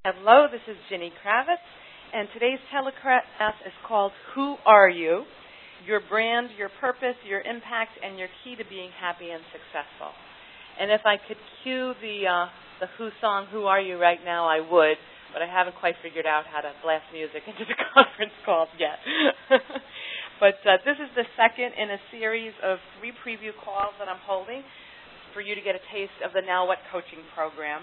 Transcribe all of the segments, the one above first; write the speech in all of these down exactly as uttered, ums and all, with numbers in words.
Hello, this is Ginny Kravitz, and today's teleclass is called Who Are You? Your brand, your purpose, your impact, and your key to being happy and successful. And if I could cue the uh, the Who song, Who Are You, right now, I would, but I haven't quite figured out how to blast music into the conference calls yet. But uh, this is the second in a series of three preview calls that I'm holding for you to get a taste of the Now What coaching program.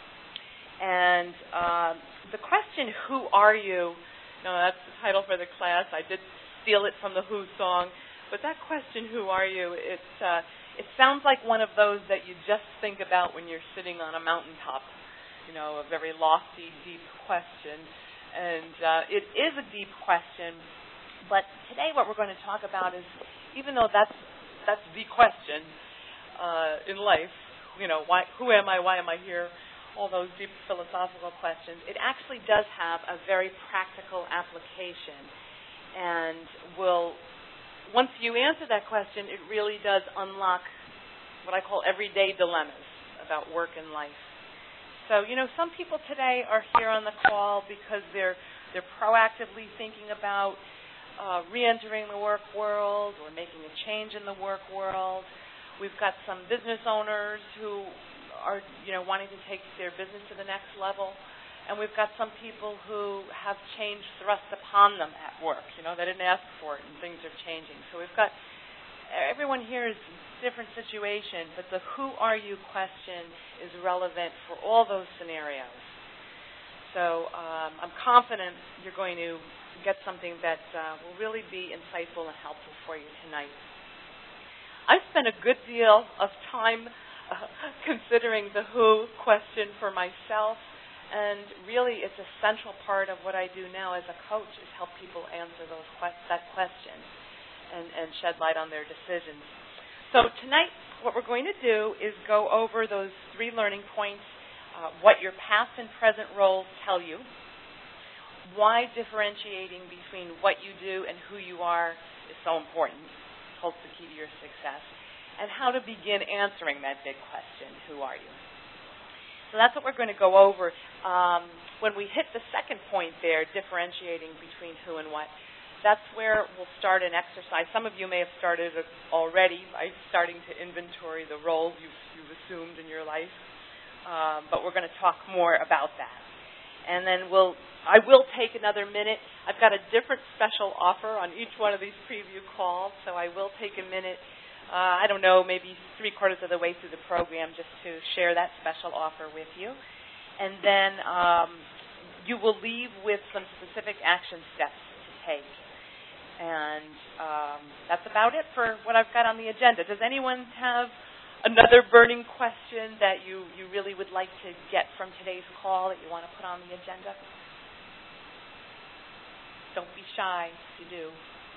And uh, the question, who are you? No, that's the title for the class. I did steal it from the Who song. But that question, who are you, it, uh, it sounds like one of those that you just think about when you're sitting on a mountaintop. You know, a very lofty, deep question. And uh, it is a deep question. But today what we're going to talk about is, even though that's, that's the question uh, in life, you know, why, who am I, why am I here? All those deep philosophical questions, it actually does have a very practical application. And will, once you answer that question, it really does unlock what I call everyday dilemmas about work and life. So, you know, some people today are here on the call because they're they're proactively thinking about uh, re-entering the work world or making a change in the work world. We've got some business owners who are, you know, wanting to take their business to the next level. And we've got some people who have change thrust upon them at work. You know, they didn't ask for it and things are changing. So we've got, everyone here is a different situation, but the who are you question is relevant for all those scenarios. So um, I'm confident you're going to get something that uh, will really be insightful and helpful for you tonight. I've spent a good deal of time Uh, considering the who question for myself, and really it's a central part of what I do now as a coach is help people answer those que- that question and, and shed light on their decisions. So tonight what we're going to do is go over those three learning points, uh, what your past and present roles tell you, why differentiating between what you do and who you are is so important, holds the key to your success, and how to begin answering that big question, who are you? So that's what we're going to go over. Um, when we hit the second point there, differentiating between who and what, that's where we'll start an exercise. Some of you may have started already by starting to inventory the roles you've, you've assumed in your life, um, but we're going to talk more about that. And then we'll, I will take another minute. I've got a different special offer on each one of these preview calls, so I will take a minute Uh, I don't know, maybe three quarters of the way through the program just to share that special offer with you. And then um, you will leave with some specific action steps to take. And um, that's about it for what I've got on the agenda. Does anyone have another burning question that you, you really would like to get from today's call that you want to put on the agenda? Don't be shy if you do.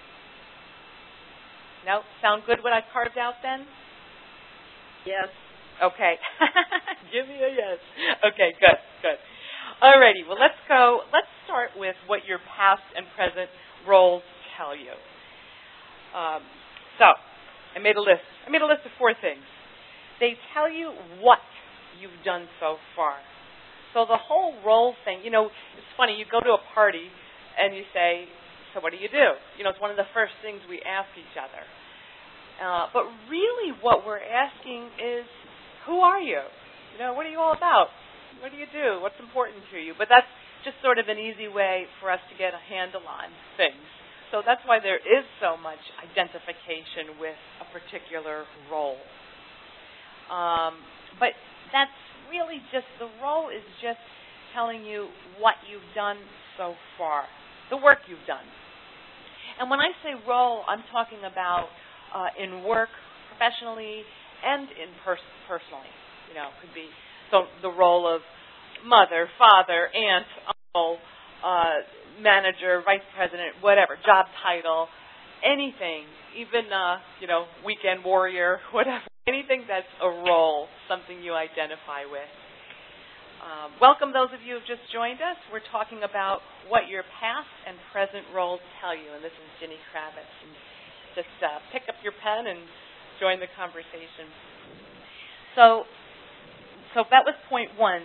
No? Sound good what I carved out then? Yes. Okay. Give me a yes. Okay, good, good. All righty, well, let's go. Let's start with what your past and present roles tell you. Um, so, I made a list. I made a list of four things. They tell you what you've done so far. So the whole role thing, you know, it's funny. You go to a party and you say, so what do you do? You know, it's one of the first things we ask each other. Uh, but really what we're asking is, who are you? You know, what are you all about? What do you do? What's important to you? But that's just sort of an easy way for us to get a handle on things. So that's why there is so much identification with a particular role. Um, but that's really just, the role is just telling you what you've done so far, the work you've done. And when I say role, I'm talking about uh, in work, professionally, and in pers- personally. You know, it could be so the role of mother, father, aunt, uncle, uh, manager, vice president, whatever, job title, anything, even, uh, you know, weekend warrior, whatever, anything that's a role, something you identify with. Um, welcome those of you who have just joined us. We're talking about what your past and present roles tell you, and this is Ginny Kravitz. And just uh, pick up your pen and join the conversation. So, so that was point one.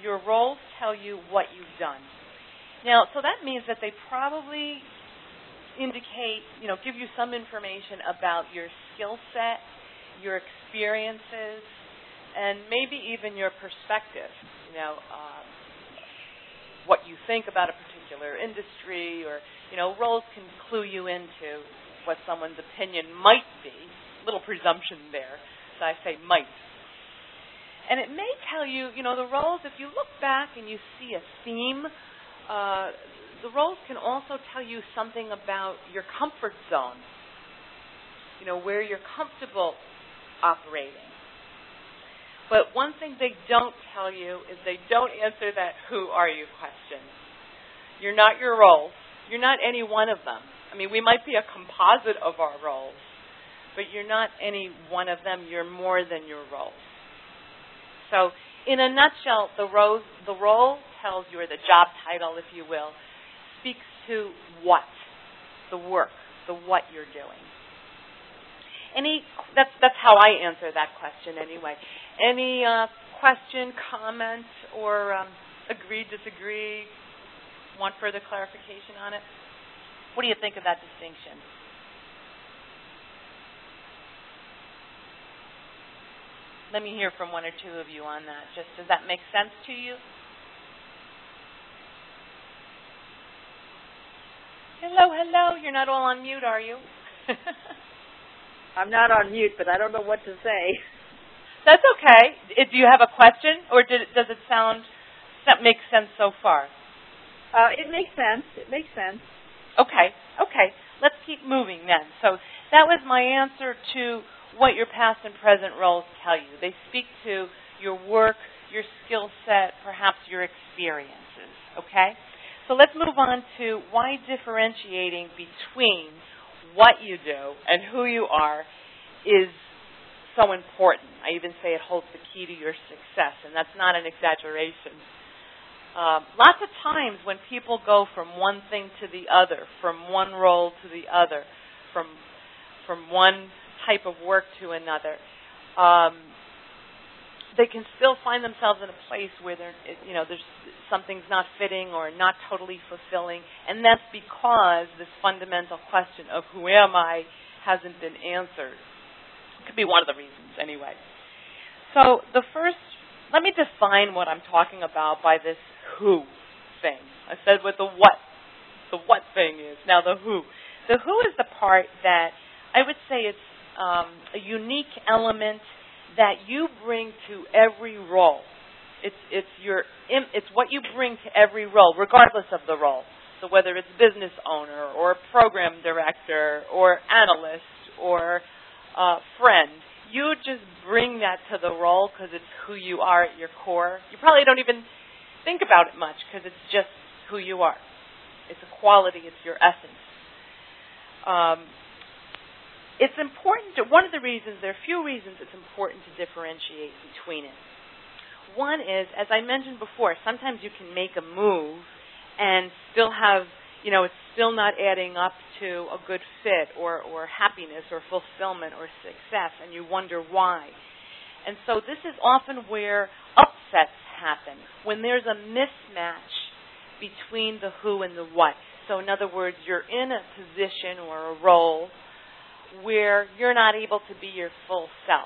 your roles tell you what you've done. Now, so that means that they probably indicate, you know, give you some information about your skill set, your experiences, and maybe even your perspective. You know, um, what you think about a particular industry, or, you know, roles can clue you into what someone's opinion might be. Little presumption there, so I say might. And it may tell you, you know, the roles, if you look back and you see a theme, uh, the roles can also tell you something about your comfort zone, you know, where you're comfortable operating. But one thing they don't tell you is they don't answer that who are you question. You're not your roles. You're not any one of them. I mean, we might be a composite of our roles, but you're not any one of them. You're more than your roles. So, in a nutshell, the role, the role tells you, or the job title, if you will, speaks to what, the work, the what you're doing. Any that's that's how I answer that question anyway. Any uh, question, comment, or um, agree, disagree? Want further clarification on it? What do you think of that distinction? Let me hear from one or two of you on that. Just does that make sense to you? Hello, hello. You're not all on mute, are you? I'm not on mute, but I don't know what to say. That's okay. Do you have a question, or did it, does it sound that makes sense so far? Uh, it makes sense. It makes sense. Okay, okay. Let's keep moving then. So that was my answer to what your past and present roles tell you. They speak to your work, your skill set, perhaps your experiences, okay? So let's move on to why differentiating between what you do and who you are is so important. I even say it holds the key to your success, and that's not an exaggeration. Um, lots of times when people go from one thing to the other, from one role to the other, from from one type of work to another, um, they can still find themselves in a place where they're, you know, there's something's not fitting or not totally fulfilling, and that's because this fundamental question of who am I hasn't been answered. It could be one of the reasons, anyway. So the first, let me define what I'm talking about by this who thing. I said what the what, the what thing is. Now the who. The who is the part that I would say it's um, a unique element that you bring to every role. It's it's your it's what you bring to every role, regardless of the role. So whether it's business owner or program director or analyst or uh, friend, you just bring that to the role because it's who you are at your core. You probably don't even think about it much because it's just who you are. It's a quality. It's your essence. Um, it's important to, one of the reasons, there are a few reasons it's important to differentiate between it. One is, as I mentioned before, sometimes you can make a move and still have, you know, it's still not adding up to a good fit or, or happiness or fulfillment or success, and you wonder why. And so this is often where upsets happen, when there's a mismatch between the who and the what. So in other words, you're in a position or a role where you're not able to be your full self.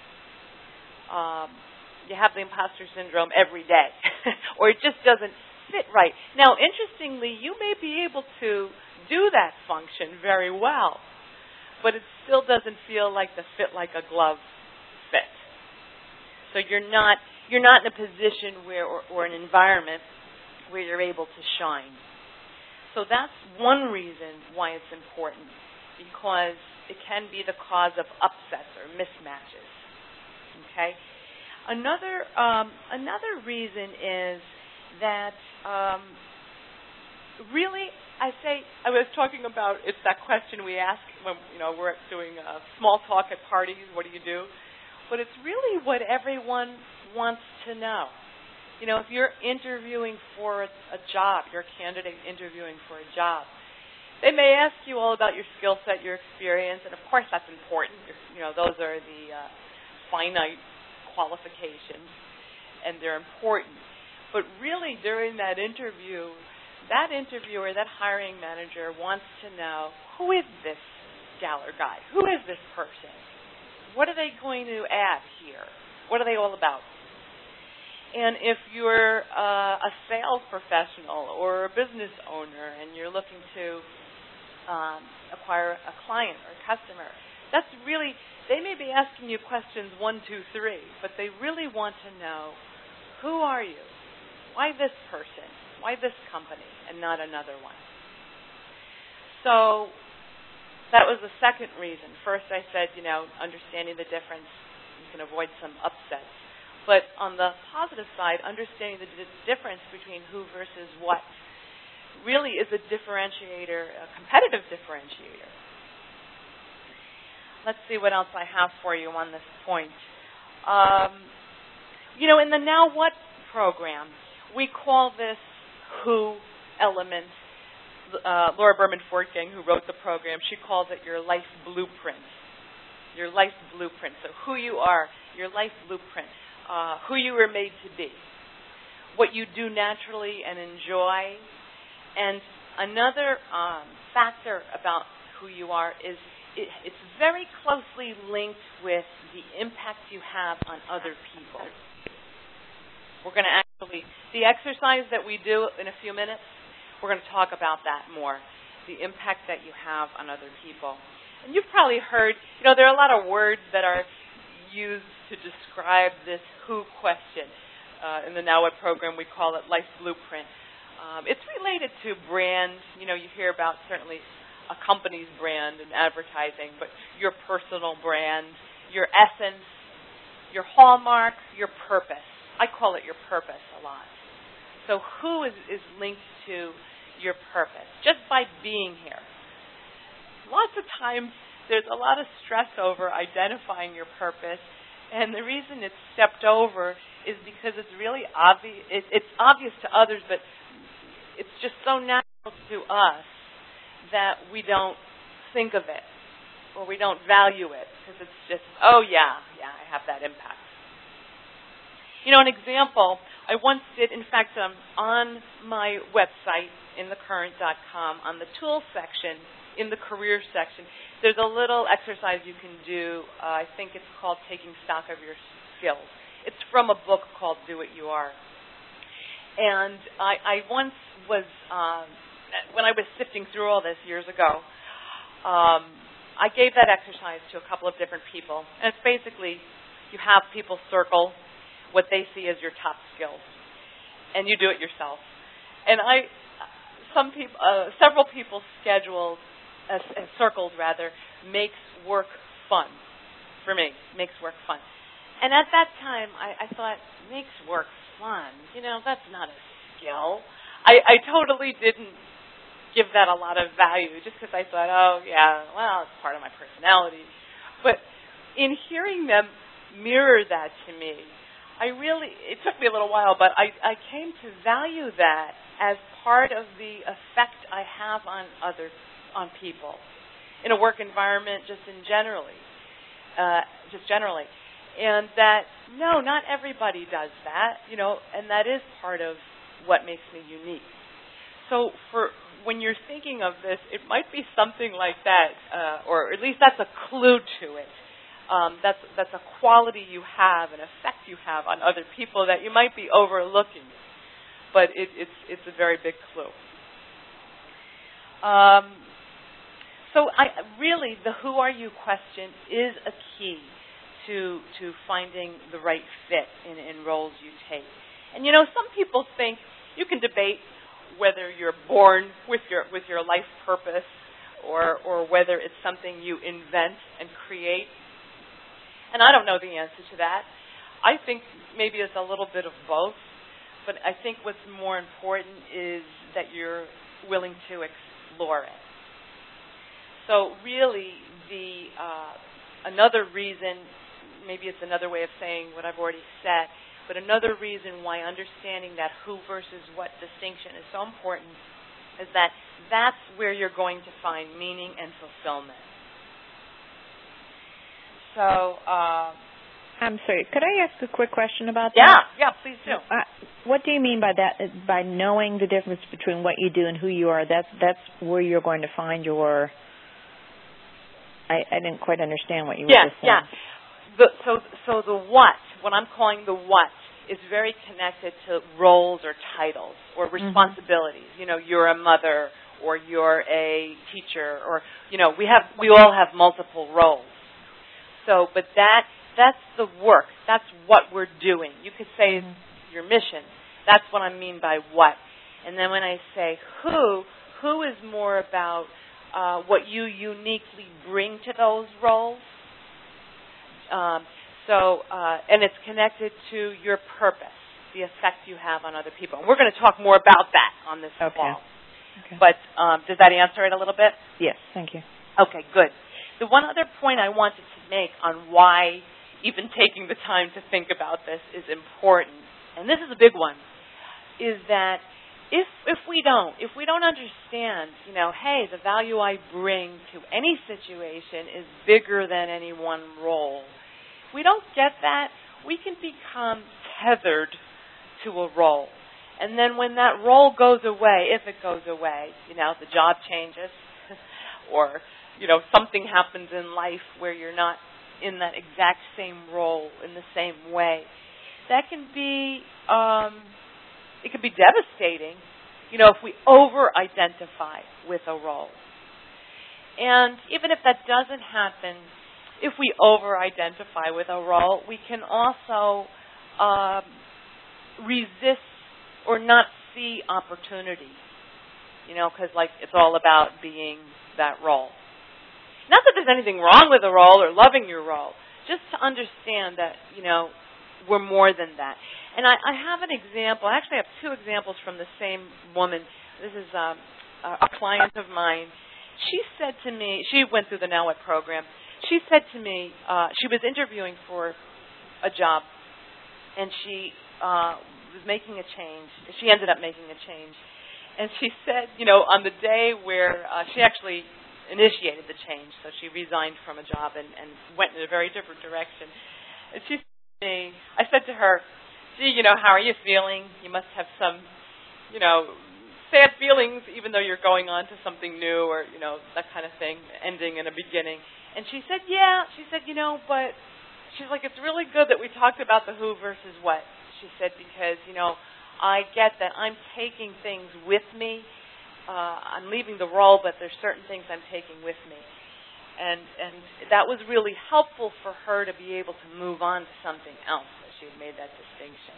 Um, you have the imposter syndrome every day, or it just doesn't fit right. Now, interestingly, you may be able to do that function very well, but it still doesn't feel like the fit like a glove fit. So you're not you're not in a position where, or, or an environment where you're able to shine. So that's one reason why it's important, because it can be the cause of upsets or mismatches. Okay. Another um, another reason is that um, really, I say, I was talking about, it's that question we ask when, you know, we're doing uh, small talk at parties, what do you do? But it's really what everyone wants to know. You know, if you're interviewing for a, a job, you're a candidate interviewing for a job, they may ask you all about your skill set, your experience, and of course that's important. You know, those are the uh, finite qualifications, and they're important. really during that interview, that interviewer, that hiring manager wants to know, who is this gal or guy? Who is this person? What are they going to add here? What are they all about? And if you're uh, a sales professional or a business owner and you're looking to um, acquire a client or a customer, that's really, they may be asking you questions one, two, three, but they really want to know, who are you? Why this person? Why this company and not another one? So that was the second reason. First I said, you know, understanding the difference, you can avoid some upsets. But on the positive side, understanding the d- difference between who versus what really is a differentiator, a competitive differentiator. Let's see what else I have for you on this point. Um, you know, in the Now What program, we call this who element. Uh, Laura Berman Fortgang, who wrote the program, she calls it your life blueprint. Your life blueprint. So who you are, your life blueprint. Uh, who you were made to be, what you do naturally and enjoy. And another um, factor about who you are is it, it's very closely linked with the impact you have on other people. We're going to actually, the exercise that we do in a few minutes, we're going to talk about that more, the impact that you have on other people. And you've probably heard, you know, there are a lot of words that are used to describe this who question. Uh, in the Now What program, we call it Life Blueprint. Um, it's related to brand. You know, you hear about certainly a company's brand and advertising, but your personal brand, your essence, your hallmark, your purpose. I call it your purpose a lot. So who is, is linked to your purpose just by being here. Lots of times there's a lot of stress over identifying your purpose, and the reason it's stepped over is because it's really obvious. It, it's obvious to others, but it's just so natural to us that we don't think of it or we don't value it because it's just, oh yeah, yeah, I have that impact. You know, an example, I once did, in fact, um, on my website, in the current dot com, on the tools section, in the career section, there's a little exercise you can do. Uh, I think it's called Taking Stock of Your Skills. It's from a book called Do What You Are. And I, I once was, um, when I was sifting through all this years ago, um, I gave that exercise to a couple of different people. And it's basically, you have people circle what they see as your top skills. And you do it yourself. And I, some people, uh, several people scheduled, Uh, uh, circled rather, makes work fun for me, makes work fun. And at that time, I, I thought, makes work fun? You know, that's not a skill. I, I totally didn't give that a lot of value just because I thought, oh, yeah, well, it's part of my personality. But in hearing them mirror that to me, I really, it took me a little while, but I, I came to value that as part of the effect I have on others, on people, in a work environment, just in generally, uh, just generally, and that no, not everybody does that, you know, and that is part of what makes me unique. So, for when you're thinking of this, it might be something like that, uh, or at least that's a clue to it. Um, that's that's a quality you have, an effect you have on other people that you might be overlooking, but it, it's it's a very big clue. Um, So I, really, the who are you question is a key to to finding the right fit in, in roles you take. And you know, some people think you can debate whether you're born with your with your life purpose or or whether it's something you invent and create. And I don't know the answer to that. I think maybe it's a little bit of both, but I think what's more important is that you're willing to explore it. So really, the uh, another reason, maybe it's another way of saying what I've already said, but another reason why understanding that who versus what distinction is so important is that that's where you're going to find meaning and fulfillment. So uh, I'm sorry. Could I ask a quick question about Yeah, that? yeah, please do. Uh, what do you mean by that? By knowing the difference between what you do and who you are, that's that's where you're going to find your. I, I didn't quite understand what you yeah, were just saying. Yeah, the, so so the what, what I'm calling the what, is very connected to roles or titles or responsibilities. Mm-hmm. You know, you're a mother or you're a teacher, or you know, we have we all have multiple roles. So, but that that's the work. That's what we're doing. You could say mm-hmm. it's your mission. That's what I mean by what. And then when I say who, who is more about uh, what you uniquely bring to those roles. Um, so, uh, and it's connected to your purpose, the effect you have on other people. And we're going to talk more about that on this okay. call. Okay. But um, does that answer it a little bit? Yes, thank you. Okay, good. The one other point I wanted to make on why even taking the time to think about this is important, and this is a big one, is that if if we don't, if we don't understand, you know, hey, the value I bring to any situation is bigger than any one role, if we don't get that, we can become tethered to a role. And then when that role goes away, if it goes away, you know, the job changes or, you know, something happens in life where you're not in that exact same role in the same way, that can be, um, it can be devastating, you know, if we over-identify with a role. And even if that doesn't happen, if we over-identify with a role, we can also um, resist or not see opportunity, you know, because, like, it's all about being that role. Not that there's anything wrong with a role or loving your role, just to understand that, you know, we're more than that. And I, I have an example. I actually have two examples from the same woman. This is um, a client of mine. She said to me, she went through the Now What program. She said to me, uh, she was interviewing for a job, and she uh, was making a change. She ended up making a change. And she said, you know, on the day where uh, she actually initiated the change, so she resigned from a job and, and went in a very different direction. And she said to me, I said to her, gee, you know, how are you feeling? You must have some, you know, sad feelings even though you're going on to something new or, you know, that kind of thing, ending in a beginning. And she said, yeah. She said, you know, but she's like, it's really good that we talked about the who versus what. She said, because, you know, I get that I'm taking things with me. Uh, I'm leaving the role, but there's certain things I'm taking with me. And and that was really helpful for her to be able to move on to something else, as she had made that distinction.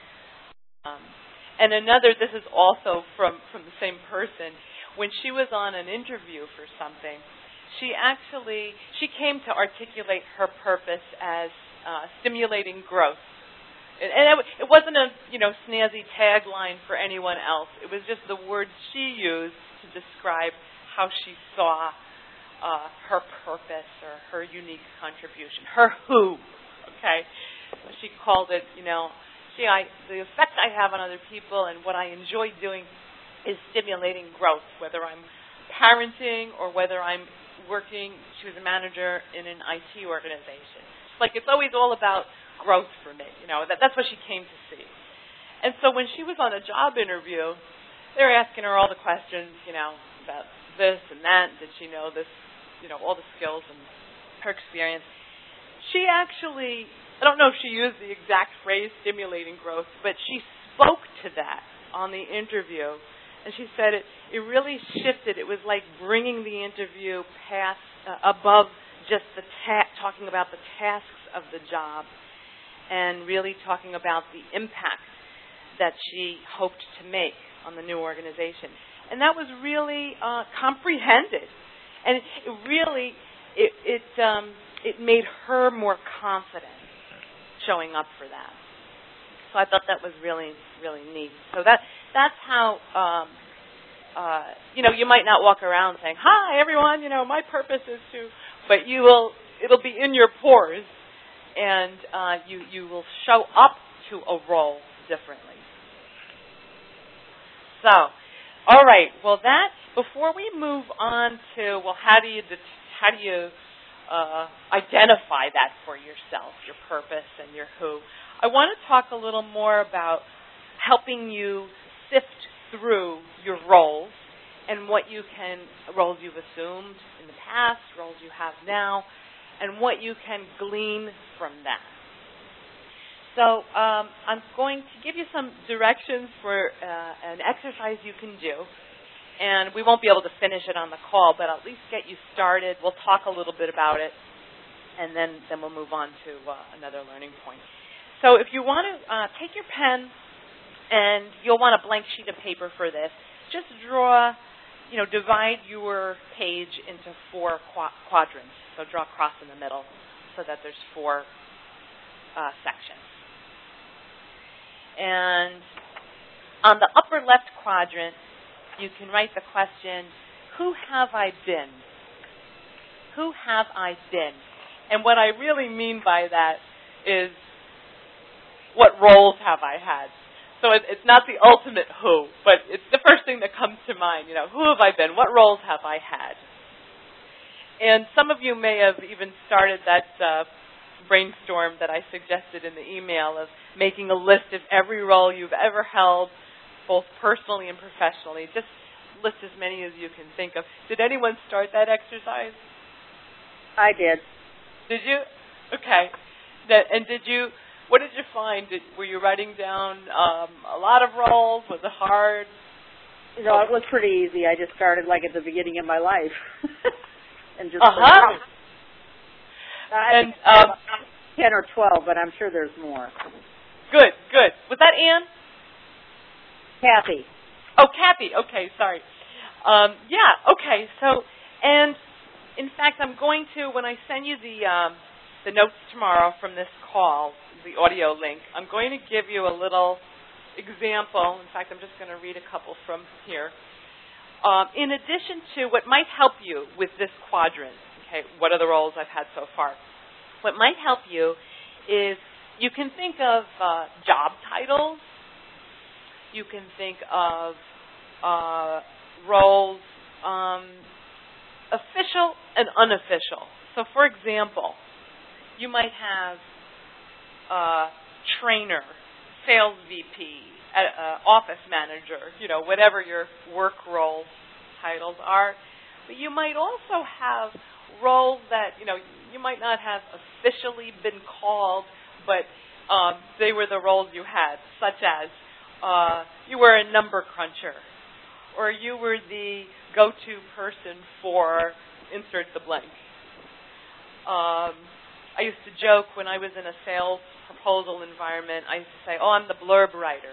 Um, and another, this is also from, from the same person, when she was on an interview for something, she actually, she came to articulate her purpose as uh, stimulating growth. And it, it wasn't a, you know, snazzy tagline for anyone else. It was just the words she used to describe how she saw uh, her purpose or her unique contribution, her who, okay? She called it, you know, see, I, the effect I have on other people and what I enjoy doing is stimulating growth, whether I'm parenting or whether I'm working, she was a manager in an I T organization. Like, it's always all about growth for me, you know, that, that's what she came to see. And so when she was on a job interview, they were asking her all the questions, you know, about this and that, did she know this, you know, all the skills and her experience. She actually, I don't know if she used the exact phrase stimulating growth, but she spoke to that on the interview. And she said it, it really shifted. It was like bringing the interview past, uh, above just the ta- talking about the tasks of the job, and really talking about the impact that she hoped to make on the new organization. And that was really uh, comprehended. And it, it really, it it, um, it made her more confident showing up for that. So I thought that was really, really neat. So that that's how, um, uh, you know, you might not walk around saying, hi, everyone, you know, my purpose is to, but you will, it'll be in your pores. And uh, you, you will show up to a role differently. So, all right. Well, that before we move on to well, how do you how do you uh, identify that for yourself, your purpose and your who. I want to talk a little more about helping you sift through your roles and what you can, roles you've assumed in the past, roles you have now, and what you can glean from that. So um, I'm going to give you some directions for uh, an exercise you can do. And we won't be able to finish it on the call, but I'll at least get you started. We'll talk a little bit about it, and then, then we'll move on to uh, another learning point. So if you want to uh, take your pen, and you'll want a blank sheet of paper for this, just draw, you know, divide your page into four qu- quadrants. So draw a cross in the middle so that there's four uh, sections. And on the upper left quadrant, you can write the question, who have I been? Who have I been? And what I really mean by that is, what roles have I had? So it, it's not the ultimate who, but it's the first thing that comes to mind. You know, who have I been? What roles have I had? And some of you may have even started that uh, brainstorm that I suggested in the email of making a list of every role you've ever held, both personally and professionally. Just list as many as you can think of. Did anyone start that exercise? I did. Did you? Okay. That, and did you, what did you find? Did, were you writing down um, a lot of roles? Was it hard? You know, it was pretty easy. I just started like at the beginning of my life. and just uh-huh. I and um, ten or twelve, but I'm sure there's more. Good, good. Was that Anne? Kathy. Oh, Kathy. Okay, sorry. Um, yeah, okay. So, and in fact, I'm going to, when I send you the um, the notes tomorrow from this call, the audio link, I'm going to give you a little example. In fact, I'm just going to read a couple from here. Um, in addition to what might help you with this quadrant, okay, what are the roles I've had so far? What might help you is you can think of uh, job titles. You can think of uh, roles, um, official and unofficial. So, for example, you might have uh, trainer, sales V P, uh, office manager, you know, whatever your work role titles are. But you might also have roles that, you know, you might not have officially been called, but um, they were the roles you had, such as uh, you were a number cruncher, or you were the go-to person for insert the blank. Um, I used to joke when I was in a sales proposal environment, I used to say, oh, I'm the blurb writer.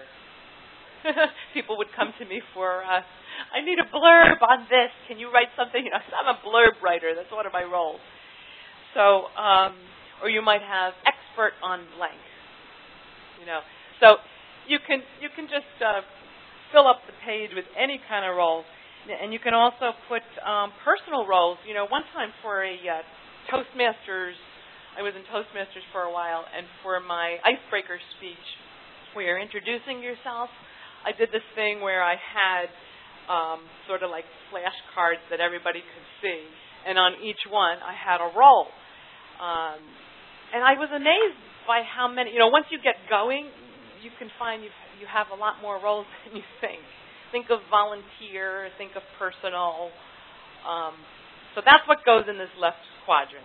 People would come to me for, uh, I need a blurb on this. Can you write something? You know, I'm a blurb writer. That's one of my roles. So, um, or you might have expert on blank. You know, so you can you can just uh, fill up the page with any kind of role, and you can also put um, personal roles. You know, one time for a uh, Toastmasters, I was in Toastmasters for a while, and for my icebreaker speech, where you're introducing yourself, I did this thing where I had um, sort of like flashcards that everybody could see, and on each one I had a role. Um, and I was amazed by how many, you know, once you get going, you can find you you have a lot more roles than you think. Think of volunteer, think of personal. Um, so that's what goes in this left quadrant.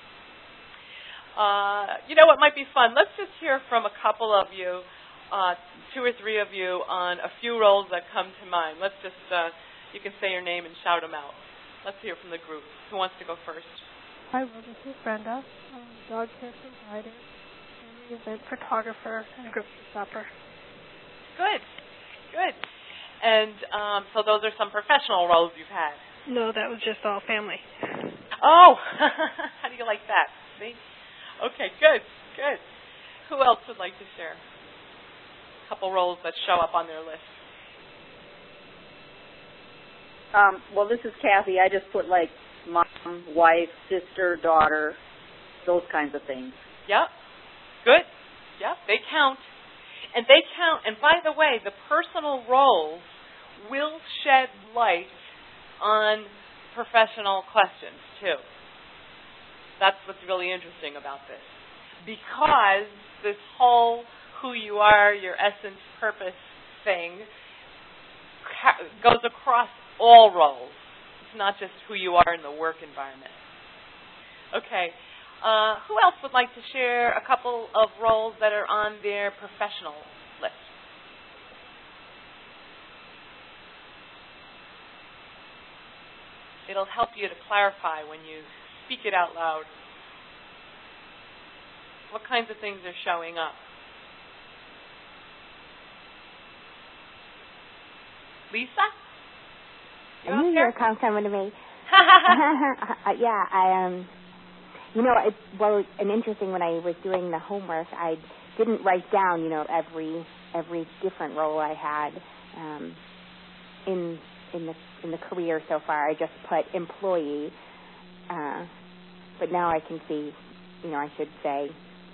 Uh, you know what might be fun? Let's just hear from a couple of you, uh, two or three of you, on a few roles that come to mind. Let's just, uh, you can say your name and shout them out. Let's hear from the group. Who wants to go first? Hi, well, this is Brenda. I'm a dog care provider, family event photographer, and group shopper. Good, good. And um, so those are some professional roles you've had. No, that was just all family. Oh, how do you like that? See? Okay, good, good. Who else would like to share? A couple roles that show up on their list. Um, well, this is Kathy. I just put like mom, wife, sister, daughter, those kinds of things. Yep. Good. Yep, they count. And they count, and by the way, the personal roles will shed light on professional questions, too. That's what's really interesting about this. Because this whole who you are, your essence, purpose thing ca- goes across all roles. It's not just who you are in the work environment. Okay. Uh, who else would like to share a couple of roles that are on their professional list? It'll help you to clarify when you speak it out loud. What kinds of things are showing up? Lisa? You I knew you there? were coming to me. Yeah, I um, you know, it well, and interesting. When I was doing the homework, I didn't write down, you know, every every different role I had um, in in the in the career so far. I just put employee, uh, but now I can see, you know, I should say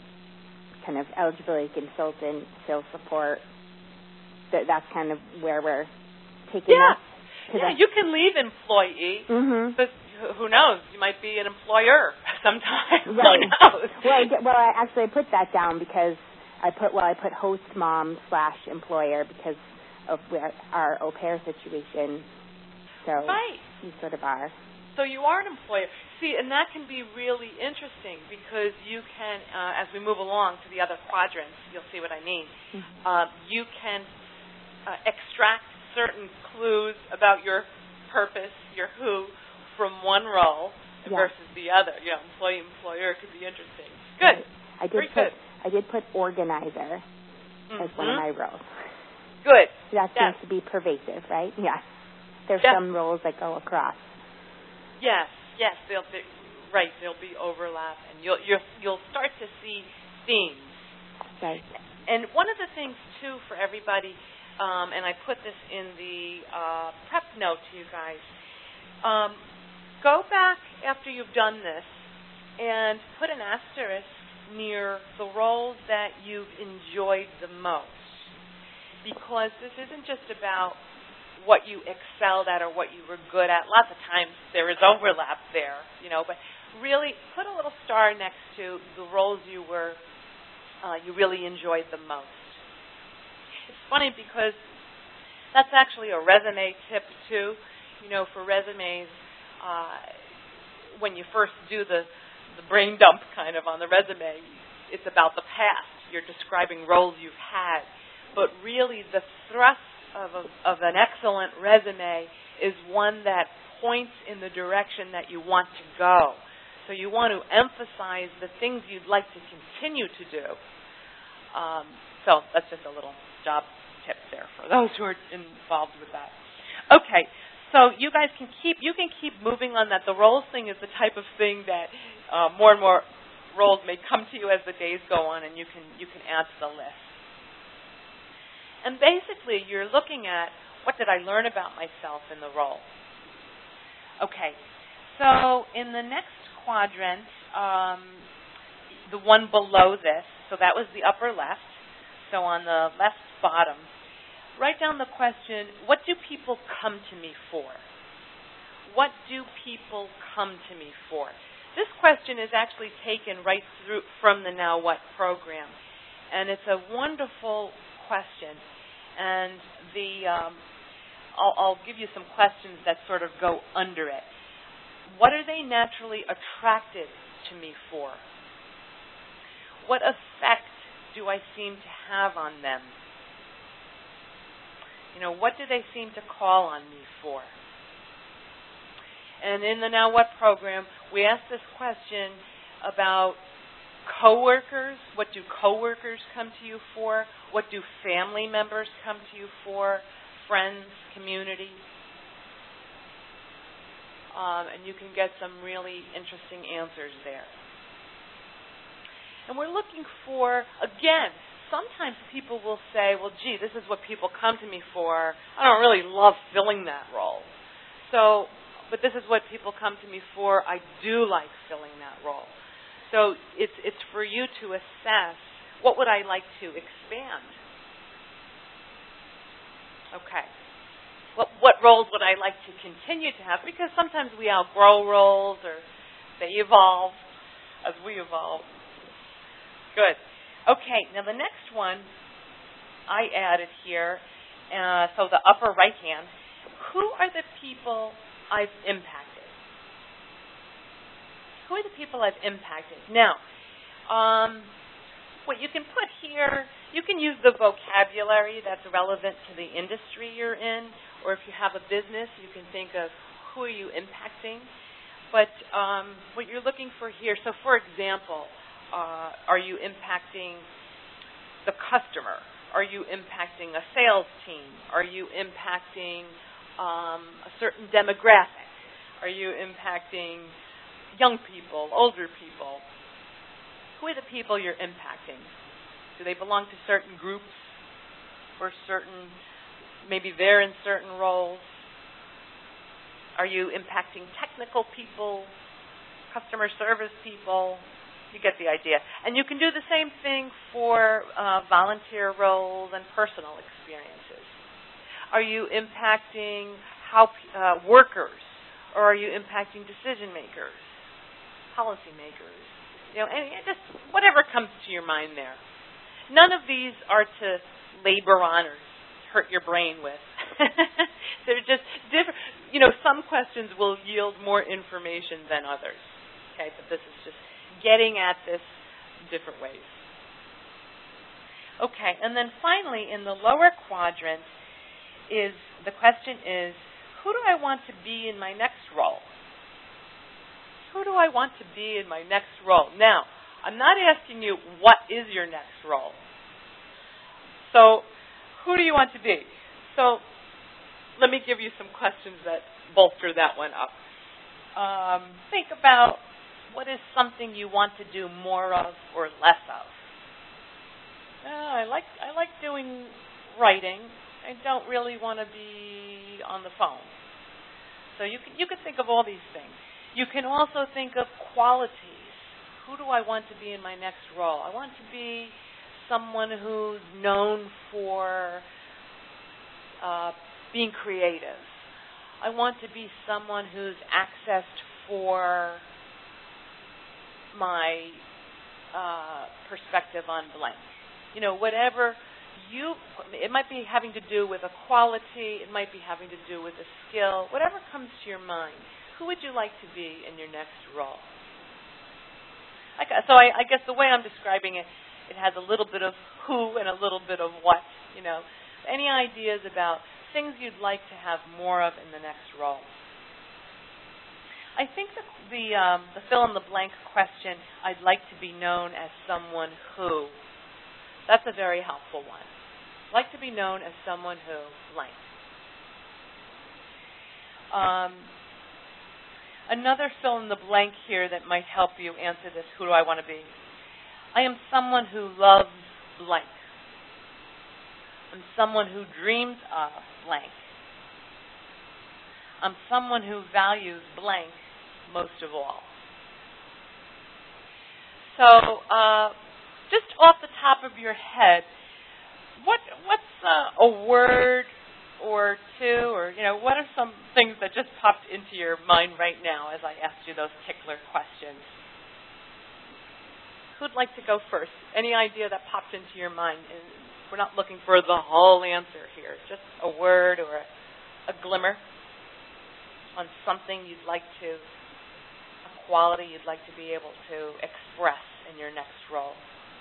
kind of eligibility consultant, sales support. That that's kind of where we're taking Yeah. us. Yeah, you can leave employee, Mm-hmm. but who knows? You might be an employer sometime. Right. Who knows? Well, I, well, I actually put that down because I put well, I put host mom slash employer because of where our au pair situation. So Right. you sort of are. So you are an employer. See, and that can be really interesting because you can, uh, as we move along to the other quadrants, you'll see what I mean. Mm-hmm. Uh, you can uh, extract certain clues about your purpose, your who, from one role Yeah. versus the other. You know, employee, employer could be interesting. Good. I did Very put good. I did put organizer Mm-hmm. as one of my roles. Good. That Yes. seems to be pervasive, right? Yeah. There's Yes. some roles that go across. Yes, yes, they'll be right. There'll be overlap, and you'll you'll you'll start to see themes. Right. And one of the things too for everybody, um, and I put this in the uh, prep note to you guys. Um, go back after you've done this and put an asterisk near the roles that you've enjoyed the most, because this isn't just about what you excelled at or what you were good at. Lots of times there is overlap there, you know, but really put a little star next to the roles you were, uh, you really enjoyed the most. It's funny because that's actually a resume tip too. You know, for resumes, uh, when you first do the, the brain dump kind of on the resume, it's about the past. You're describing roles you've had. But really the thrust of, a, of an excellent resume is one that points in the direction that you want to go. So you want to emphasize the things you'd like to continue to do. Um, so that's just a little job tip there for those who are involved with that. Okay, so you guys can keep you can keep moving on that. The roles thing is the type of thing that uh, more and more roles may come to you as the days go on, and you can you can add to the list. And basically, you're looking at, what did I learn about myself in the role? Okay, so in the next quadrant, um, the one below this, so that was the upper left, so on the left bottom, write down the question, what do people come to me for? What do people come to me for? This question is actually taken right through from the Now What program, and it's a wonderful question, and the um, I'll, I'll give you some questions that sort of go under it. What are they naturally attracted to me for? What effect do I seem to have on them? You know, what do they seem to call on me for? And in the Now What program, we ask this question about coworkers. What do coworkers come to you for? What do family members come to you for? Friends, community. Um, and you can get some really interesting answers there. And we're looking for, again, sometimes people will say, well, gee, this is what people come to me for. I don't really love filling that role. So, but this is what people come to me for. I do like filling that role. So it's it's for you to assess, what would I like to expand? Okay. What what roles would I like to continue to have? Because sometimes we outgrow roles or they evolve. as we evolve. Good. Okay, now the next one I added here, uh, so the upper right hand, who are the people I've impacted? Who are the people I've impacted? Now, um, what you can put here, you can use the vocabulary that's relevant to the industry you're in, or if you have a business, you can think of who are you impacting. But um, what you're looking for here, so for example, uh, are you impacting the customer? Are you impacting a sales team? Are you impacting um, a certain demographic? Are you impacting young people, older people? Who are the people you're impacting? Do they belong to certain groups or certain, maybe they're in certain roles? Are you impacting technical people, customer service people? You get the idea. And you can do the same thing for uh, volunteer roles and personal experiences. Are you impacting how uh, workers, or are you impacting decision makers, policy makers? You know, and just whatever comes to your mind there. None of these are to labor on or hurt your brain with. They're just different. You know, some questions will yield more information than others. Okay, but this is just getting at this different ways. Okay, and then finally, in the lower quadrant, is the question is, who do I want to be in my next role? Who do I want to be in my next role? Now, I'm not asking you what is your next role. So, who do you want to be? So, let me give you some questions that bolster that one up. Um, think about what is something you want to do more of or less of. Uh, I like I like doing writing. I don't really want to be on the phone. So you can you can think of all these things. You can also think of qualities. Who do I want to be in my next role? I want to be someone who's known for uh, being creative. I want to be someone who's accessed for my uh, perspective on blank. You know, whatever you, it might be having to do with a quality, it might be having to do with a skill, whatever comes to your mind. Who would you like to be in your next role? So I, I guess the way I'm describing it, it has a little bit of who and a little bit of what, you know. Any ideas about things you'd like to have more of in the next role? I think that the, um, the fill-in-the-blank question, I'd like to be known as someone who, that's a very helpful one. I'd like to be known as someone who, blank. Um, another fill-in-the-blank here that might help you answer this, who do I want to be? I am someone who loves blank. I'm someone who dreams of blank. I'm someone who values blank most of all. So, uh, just off the top of your head, what what's uh, a word or two, or you know, what are some things that just popped into your mind right now as I asked you those tickler questions? Who'd like to go first? Any idea that popped into your mind? And we're not looking for the whole answer here. Just a word or a, a glimmer on something you'd like to, a quality you'd like to be able to express in your next role.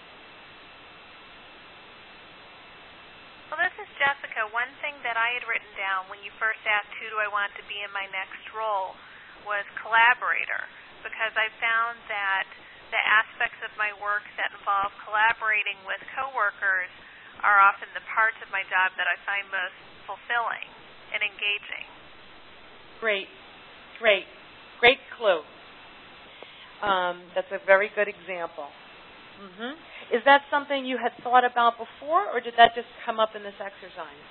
Well, this is Jessica. One thing that I had written down when you first asked who do I want to be in my next role was collaborator, because I found that the aspects of my work that involve collaborating with coworkers are often the parts of my job that I find most fulfilling and engaging. Great, great, great clue. Um, that's a very good example. Mm-hmm. Is that something you had thought about before, or did that just come up in this exercise?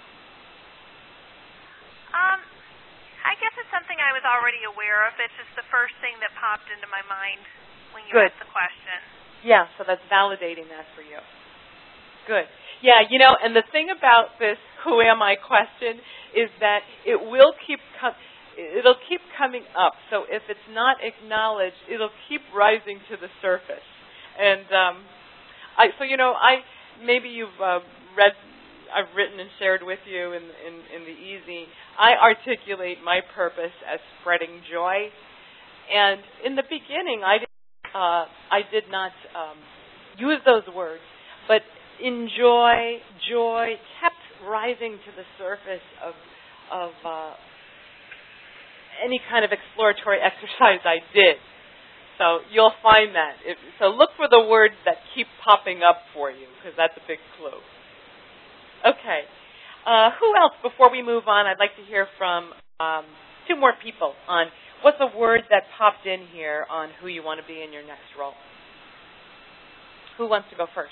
Um, I guess it's something I was already aware of. It's just the first thing that popped into my mind when you Good. asked the question. Yeah, so that's validating that for you. Good. Yeah, you know, and the thing about this who am I question is that it will keep com- it'll keep coming up. So if it's not acknowledged, it'll keep rising to the surface. And um, I, so you know, I maybe you've uh, read, I've written and shared with you in, in in the Easy. I articulate my purpose as spreading joy. And in the beginning, I did, uh, I did not um, use those words, but enjoy, joy kept rising to the surface of of uh, any kind of exploratory exercise I did. So you'll find that. If, so look for the words that keep popping up for you, because that's a big clue. Okay. Uh, who else, before we move on, I'd like to hear from um, two more people on what's a word that popped in here on who you want to be in your next role. Who wants to go first?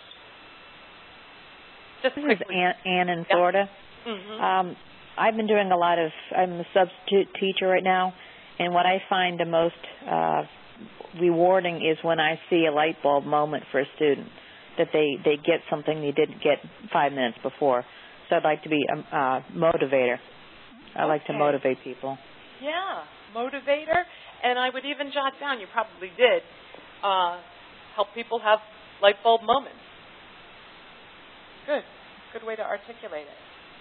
Just this quickly. is Ann, Ann in Florida. Yeah. Mm-hmm. Um, I've been doing a lot of, I'm a substitute teacher right now, and what I find the most uh, rewarding is when I see a light bulb moment for a student, that they, they get something they didn't get five minutes before. So I'd like to be a uh, motivator. I okay. like to motivate people. Yeah, motivator. And I would even jot down, you probably did, uh, help people have light bulb moments. Good. Good way to articulate it.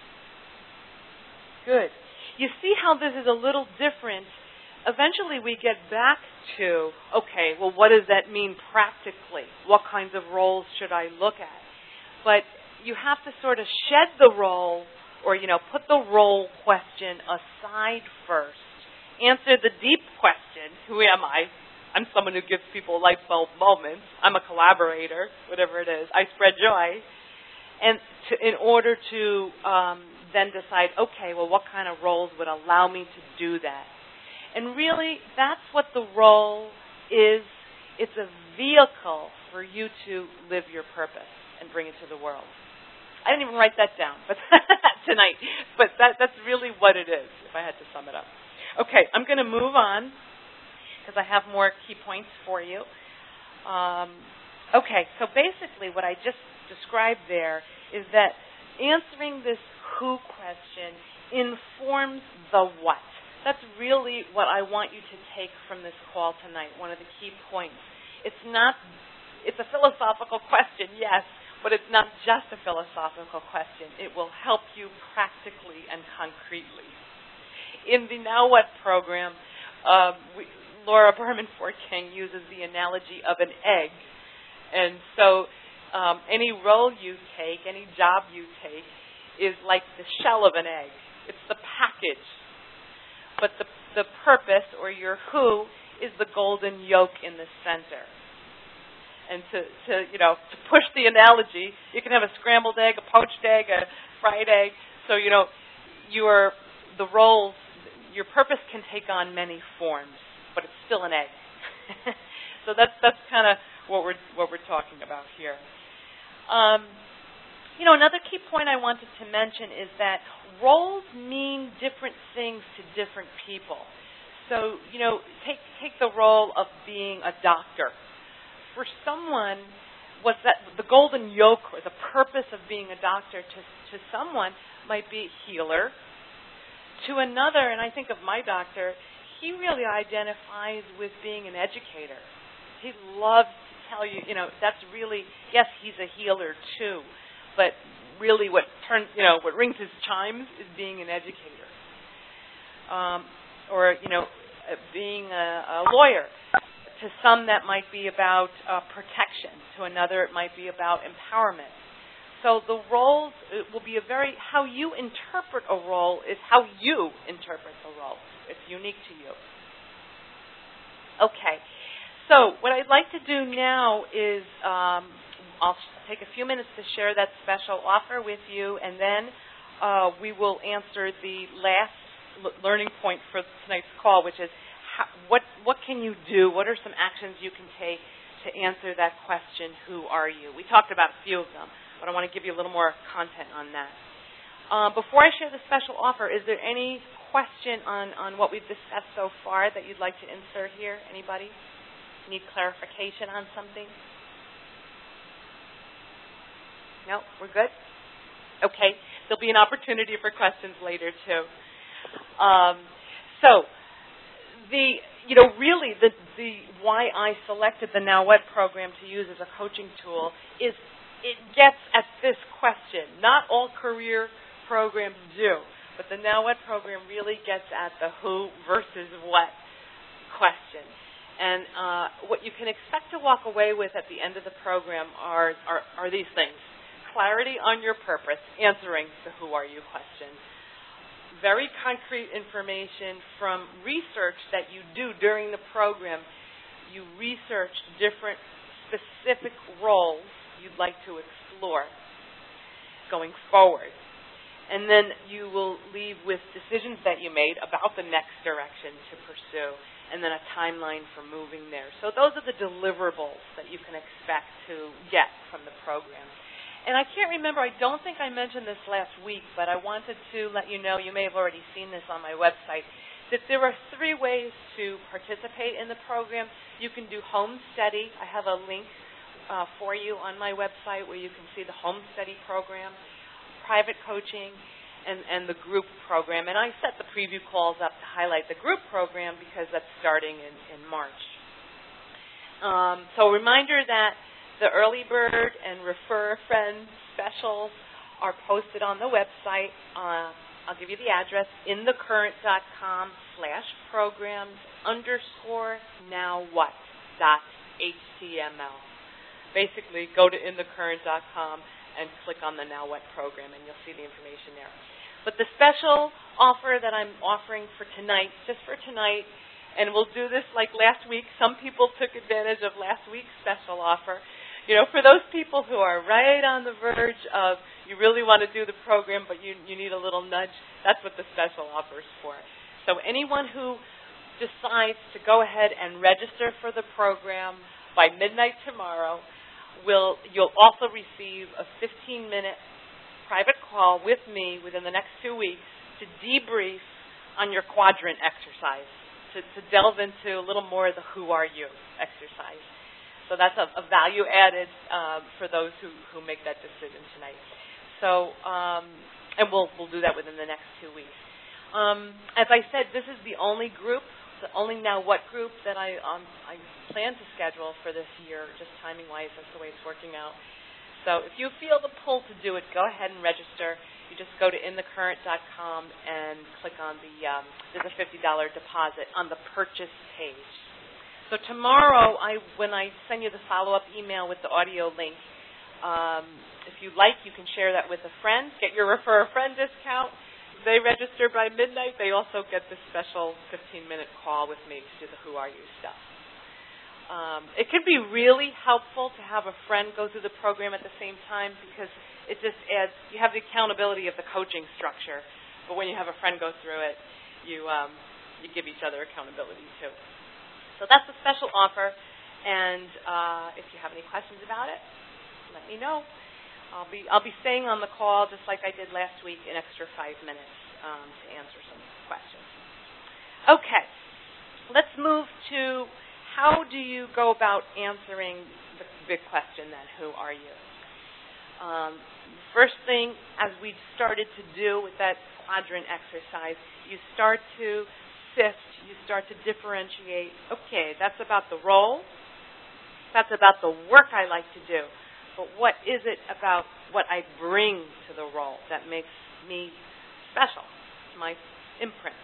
Good. You see how this is a little different. Eventually we get back to, okay, well, what does that mean practically? What kinds of roles should I look at? But you have to sort of shed the role, or, you know, put the role question aside first. Answer the deep question, who am I? I'm someone who gives people light bulb moments. I'm a collaborator, whatever it is. I spread joy. And to, in order to um, then decide, okay, well, what kind of roles would allow me to do that? And really, that's what the role is. It's a vehicle for you to live your purpose and bring it to the world. I didn't even write that down but tonight, but that, that's really what it is, if I had to sum it up. Okay, I'm going to move on because I have more key points for you. Um, okay, so basically what I just described there is that answering this who question informs the what. That's really what I want you to take from this call tonight, one of the key points. It's not, it's a philosophical question, yes, but it's not just a philosophical question. It will help you practically and concretely. In the Now What program, uh, we, Laura Berman Fort King uses the analogy of an egg. And so um, any role you take, any job you take, is like the shell of an egg. It's the package. But the, the purpose, or your who, is the golden yolk in the center. And to, to, you know, to push the analogy, you can have a scrambled egg, a poached egg, a fried egg. So, you know, your, the roles, your purpose can take on many forms, but it's still an egg. So that's that's kind of what we're what we're talking about here. Um, you know, another key point I wanted to mention is that roles mean different things to different people. So, you know, take take the role of being a doctor. For someone, what's that? The golden yolk, or the purpose of being a doctor, to to someone might be healer. To another, and I think of my doctor, he really identifies with being an educator. He loves to tell you, you know, that's really, yes, he's a healer too, but really what turns, you know, what rings his chimes is being an educator. Um, or, you know, being a, a lawyer. To some, that might be about uh, protection. To another, it might be about empowerment. So the roles it will be a very, how you interpret a role is how you interpret the role. It's unique to you. Okay. So what I'd like to do now is um, I'll take a few minutes to share that special offer with you, and then uh, we will answer the last l- learning point for tonight's call, which is how, what what can you do? What are some actions you can take to answer that question, who are you? We talked about a few of them, but I want to give you a little more content on that. Uh, before I share the special offer, is there any question on, on what we've discussed so far that you'd like to insert here? Anybody? Need clarification on something? No? We're good? Okay. There'll be an opportunity for questions later, too. Um, So, the you know really the the why I selected the Now What program to use as a coaching tool is it gets at this question. Not all career programs do, but the Now What program really gets at the who versus what question. And uh, what you can expect to walk away with at the end of the program are are, are these things: clarity on your purpose, answering the who are you question. Very concrete information from research that you do during the program. You research different specific roles you'd like to explore going forward. And then you will leave with decisions that you made about the next direction to pursue, and then a timeline for moving there. So those are the deliverables that you can expect to get from the program. And I can't remember, I don't think I mentioned this last week, but I wanted to let you know, you may have already seen this on my website, that there are three ways to participate in the program. You can do home study. I have a link uh, for you on my website where you can see the home study program, private coaching, and, and the group program. And I set the preview calls up to highlight the group program because that's starting in, in March. Um, so a reminder that the early bird and refer a friend specials are posted on the website. Uh, I'll give you the address, inthecurrent.com slash programs underscore now what dot html. Basically, go to inthecurrent dot com and click on the Now What program, and you'll see the information there. But the special offer that I'm offering for tonight, just for tonight, and we'll do this like last week. Some people took advantage of last week's special offer. You know, for those people who are right on the verge of you really want to do the program, but you you need a little nudge, that's what the special offer is for. So anyone who decides to go ahead and register for the program by midnight tomorrow, will you'll also receive a fifteen-minute private call with me within the next two weeks to debrief on your quadrant exercise, to, to delve into a little more of the who are you exercise. So that's a, a value added um, for those who, who make that decision tonight. So, um, and we'll we'll do that within the next two weeks. Um, as I said, this is the only group, the only Now What group that I um, I plan to schedule for this year, just timing wise. That's the way it's working out. So if you feel the pull to do it, go ahead and register. You just go to inthecurrent dot com and click on the um, there's a fifty dollars deposit on the purchase page. So tomorrow, I, when I send you the follow-up email with the audio link, um, if you like, you can share that with a friend. Get your refer a friend discount. If they register by midnight, they also get this special fifteen-minute call with me to do the Who Are You stuff. Um, it can be really helpful to have a friend go through the program at the same time because it just adds, you have the accountability of the coaching structure, but when you have a friend go through it, you um, you give each other accountability too. So that's a special offer, and uh, if you have any questions about it, let me know. I'll be I'll be staying on the call just like I did last week, an extra five minutes um, to answer some questions. Okay, let's move to how do you go about answering the big question then, who are you? Um, first thing, as we started to do with that quadrant exercise, you start to sift, you start to differentiate, okay, that's about the role, that's about the work I like to do, but what is it about what I bring to the role that makes me special, my imprint?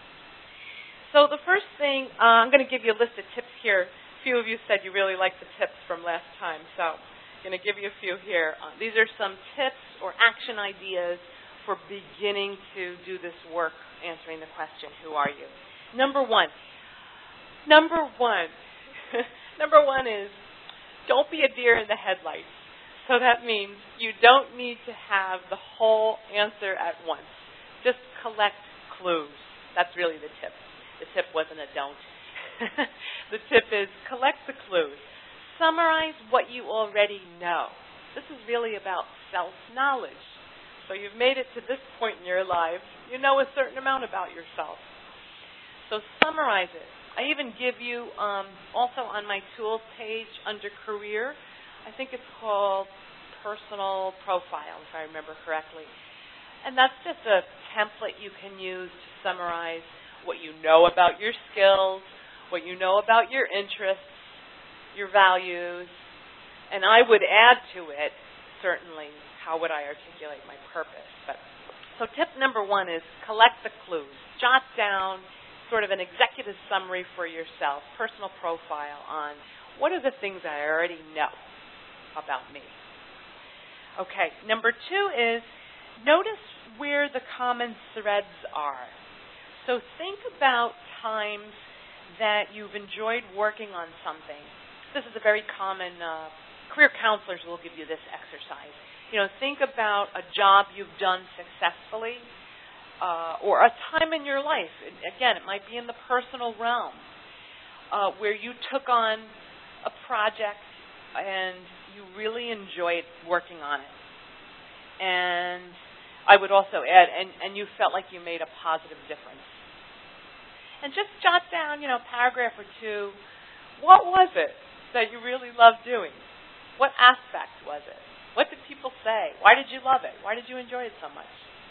So the first thing, uh, I'm going to give you a list of tips here. A few of you said you really liked the tips from last time, so I'm going to give you a few here. Uh, these are some tips or action ideas for beginning to do this work answering the question, who are you? Number one. Number one. Number one is don't be a deer in the headlights. So that means you don't need to have the whole answer at once. Just collect clues. That's really the tip. The tip wasn't a don't. The tip is collect the clues. Summarize what you already know. This is really about self-knowledge. So you've made it to this point in your life. You know a certain amount about yourself. So summarize it. I even give you, um, also on my tools page under career, I think it's called personal profile, if I remember correctly. And that's just a template you can use to summarize what you know about your skills, what you know about your interests, your values, and I would add to it, certainly, how would I articulate my purpose. But so tip number one is collect the clues. Jot down sort of an executive summary for yourself, personal profile on what are the things I already know about me. Okay, number two is notice where the common threads are. So think about times that you've enjoyed working on something. This is a very common, uh, career counselors will give you this exercise. You know, think about a job you've done successfully uh, or a time in your life. Again, it might be in the personal realm uh, where you took on a project and you really enjoyed working on it. And I would also add, and, and you felt like you made a positive difference. And just jot down, you know, a paragraph or two. What was it that you really loved doing? What aspect was it? What did people say? Why did you love it? Why did you enjoy it so much?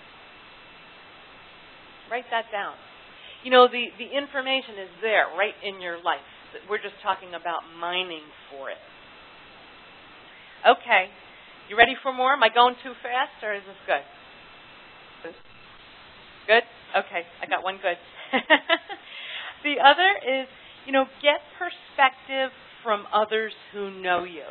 Write that down. You know, the, the information is there right in your life. We're just talking about mining for it. Okay. You ready for more? Am I going too fast, or is this good? Good? Okay. I got one good. The other is, you know, get perspective from others who know you.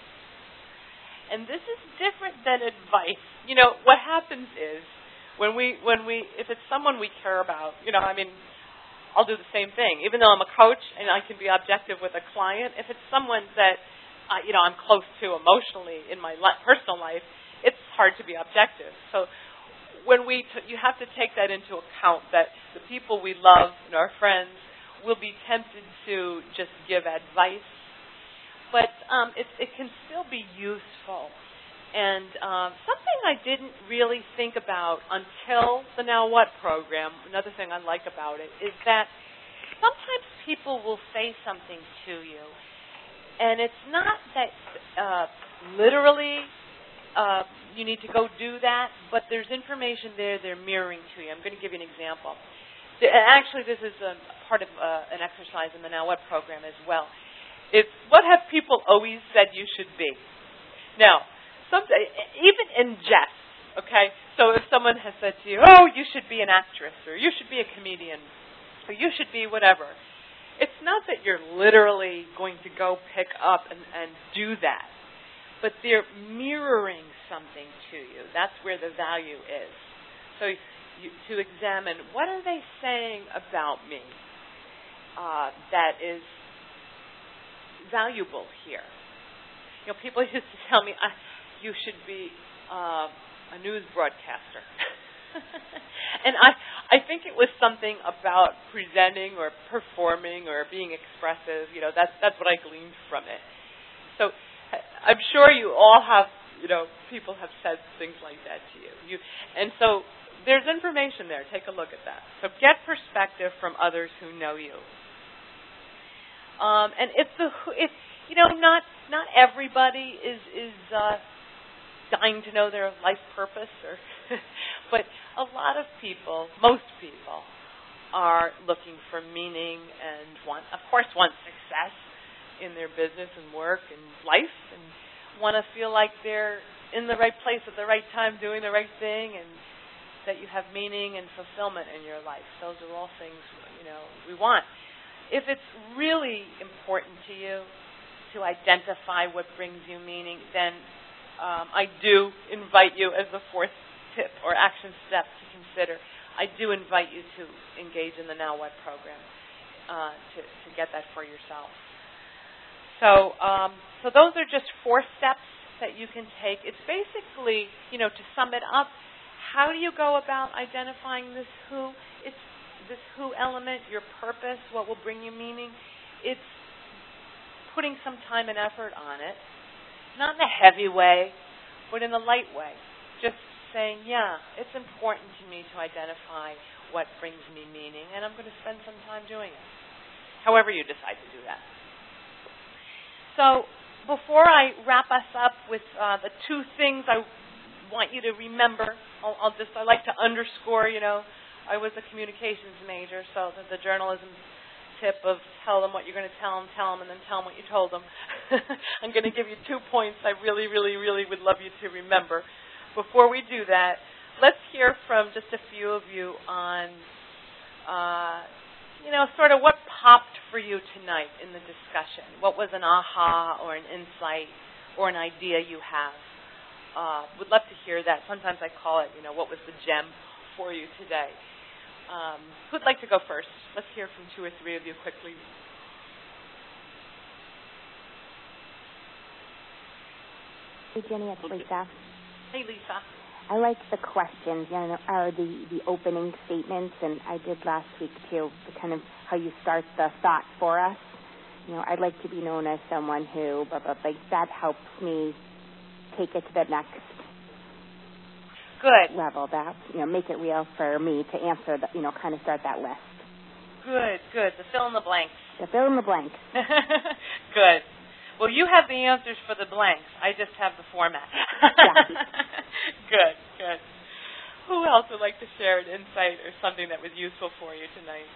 And this is different than advice. You know, what happens is when we, when we, if it's someone we care about, you know, I mean, I'll do the same thing. Even though I'm a coach and I can be objective with a client, if it's someone that, uh, you know, I'm close to emotionally in my li- personal life, it's hard to be objective. So when we, t- you have to take that into account, that the people we love, you know, our friends, will be tempted to just give advice. But um, it, it can still be useful. And um, something I didn't really think about until the Now What program, another thing I like about it, is that sometimes people will say something to you, and it's not that uh, literally uh, you need to go do that, but there's information there they're mirroring to you. I'm going to give you an example. Actually, this is a part of uh, an exercise in the Now What program as well. It's what have people always said you should be? Now, some, even in jest, okay? So if someone has said to you, oh, you should be an actress, or you should be a comedian, or you should be whatever, it's not that you're literally going to go pick up and, and do that, but they're mirroring something to you. That's where the value is. So you, to examine, what are they saying about me uh, that is valuable here? You know, people used to tell me, I, you should be uh, a news broadcaster. And I, I think it was something about presenting or performing or being expressive. You know, that's, that's what I gleaned from it. So I'm sure you all have, you know, people have said things like that to you. you and so there's information there. Take a look at that. So get perspective from others who know you. Um, and if the if you know not not everybody is is uh, dying to know their life purpose, or but a lot of people, most people, are looking for meaning and want, of course, want success in their business and work and life, and want to feel like they're in the right place at the right time, doing the right thing, and that you have meaning and fulfillment in your life. Those are all things, you know, we want. If it's really important to you to identify what brings you meaning, then um, I do invite you as the fourth tip or action step to consider. I do invite you to engage in the Now What program uh, to, to get that for yourself. So, um, so those are just four steps that you can take. It's basically, you know, to sum it up, how do you go about identifying this who? It's this who element, your purpose, what will bring you meaning. It's putting some time and effort on it, not in a heavy way, but in a light way. Just saying, yeah, it's important to me to identify what brings me meaning, and I'm going to spend some time doing it, however you decide to do that. So before I wrap us up with uh, the two things I want you to remember, I'll, I'll just, I like to underscore, you know, I was a communications major, so the, the journalism tip of tell them what you're going to tell them, tell them, and then tell them what you told them. I'm going to give you two points I really, really, really would love you to remember. Before we do that, let's hear from just a few of you on, uh, you know, sort of what popped for you tonight in the discussion. What was an aha or an insight or an idea you have? Uh, would love to hear that. Sometimes I call it, you know, what was the gem for you today? Um, who'd like to go first? Let's hear from two or three of you quickly. Hey, Jenny, it's Lisa. Hey, Lisa. I like the questions, you know, or the, the opening statements, and I did last week, too, the kind of how you start the thought for us. You know, I'd like to be known as someone who, blah, blah, blah. That helps me take it to the next Good. level, that, you know, make it real for me to answer, the, you know, kind of start that list. Good, good. The fill in the blanks. The fill in the blanks. Good. Well, you have the answers for the blanks. I just have the format. Good, good. Who else would like to share an insight or something that was useful for you tonight?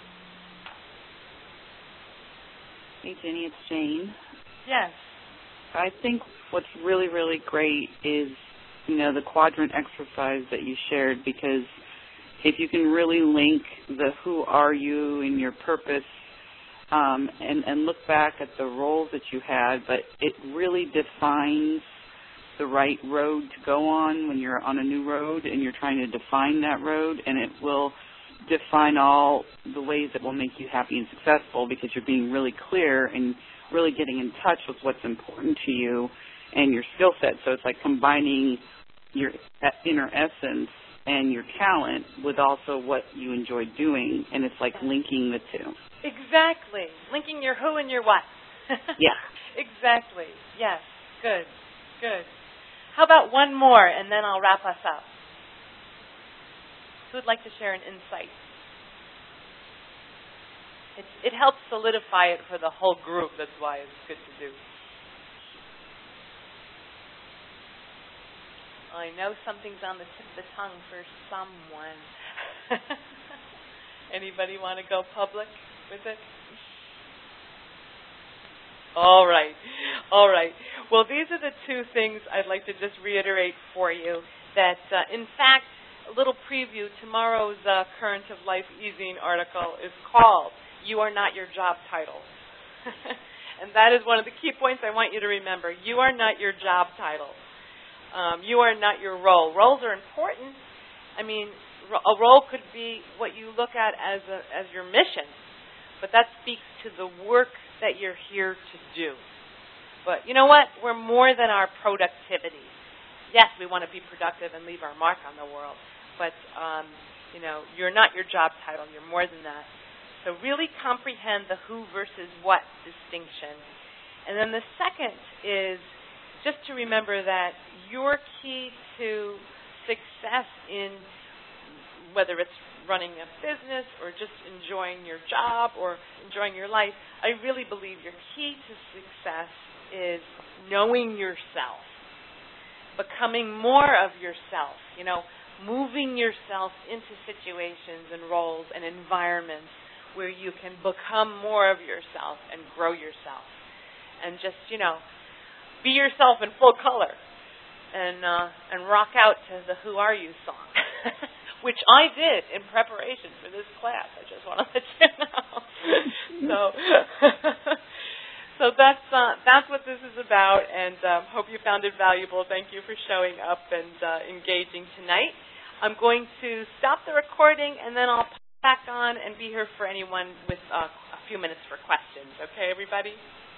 Hey, Jenny, it's Jane. Yes. I think what's really, really great is, you know, the quadrant exercise that you shared, because if you can really link the who are you and your purpose um, and, and look back at the roles that you had, but it really defines the right road to go on when you're on a new road and you're trying to define that road, and it will define all the ways that will make you happy and successful because you're being really clear and really getting in touch with what's important to you and your skill set. So it's like combining your inner essence and your talent with also what you enjoy doing, and it's like linking the two. Exactly. Linking your who and your what. Yeah. Exactly. Yes. Good. Good. How about one more, and then I'll wrap us up? Who would like to share an insight? It's, it helps solidify it for the whole group. That's why it's good to do. I know something's on the tip of the tongue for someone. Anybody want to go public with it? All right. All right. Well, these are the two things I'd like to just reiterate for you. That, uh, in fact, a little preview, tomorrow's uh, Current of Life e-zine article is called You Are Not Your Job Title. And that is one of the key points I want you to remember. You are not your job title. Um, you are not your role. Roles are important. I mean, a role could be what you look at as a, as your mission, but that speaks to the work that you're here to do. But you know what? We're more than our productivity. Yes, we want to be productive and leave our mark on the world, but um, you know, you're not your job title. You're more than that. So really comprehend the who versus what distinction. And then the second is just to remember that your key to success in whether it's running a business or just enjoying your job or enjoying your life, I really believe your key to success is knowing yourself, becoming more of yourself, you know, moving yourself into situations and roles and environments where you can become more of yourself and grow yourself. And just, you know, be yourself in full color and uh, and rock out to the Who Are You song, which I did in preparation for this class. I just want to let you know. so so that's uh, that's what this is about, and um, hope you found it valuable. Thank you for showing up and uh, engaging tonight. I'm going to stop the recording, and then I'll pop back on and be here for anyone with uh, a few minutes for questions. Okay, everybody?